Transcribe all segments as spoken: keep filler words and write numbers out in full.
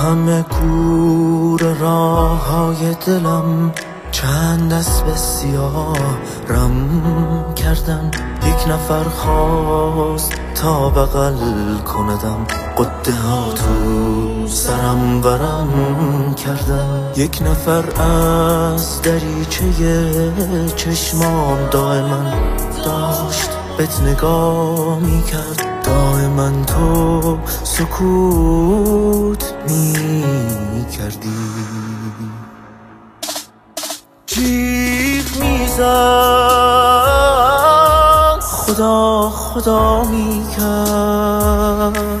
همه کور راه های دلم چند دست بسیار رم کردن. یک نفر خواست تا بغل کندم، قده ها تو سرم ورم کردن. یک نفر از دریچه چشمام دائما داشت بهت نگاه میکرد، دائما تو سکوت میکردی. جیغ میزد خدا خدا میکرد،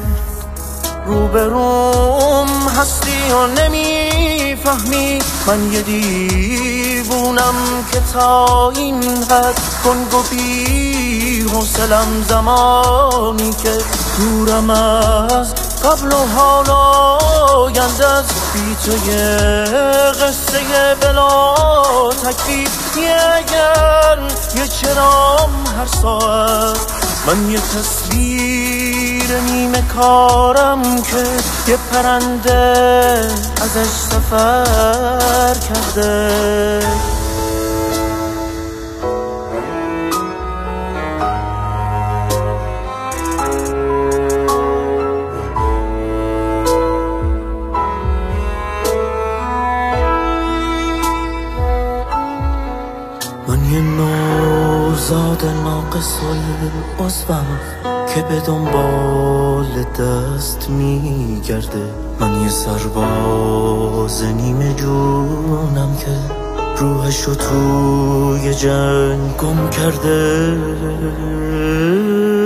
روبروم هستی و نمیفهمی من یه دیوونم که تا این حد گنگ و بی حوصلم. زمانی که دورم از قبل و حال آینده از بی تو یه قصه بلا تکلیف، یه اگر یه چرام هر ساعت من یه تصویر نیمه کارم که یه پرنده ازش سفر کرده. من یه نوزاد ناقص العضوم که به دنبال دست میگرده. من یه سرباز نیمه جونم که روحشو توی جنگ گم کرده.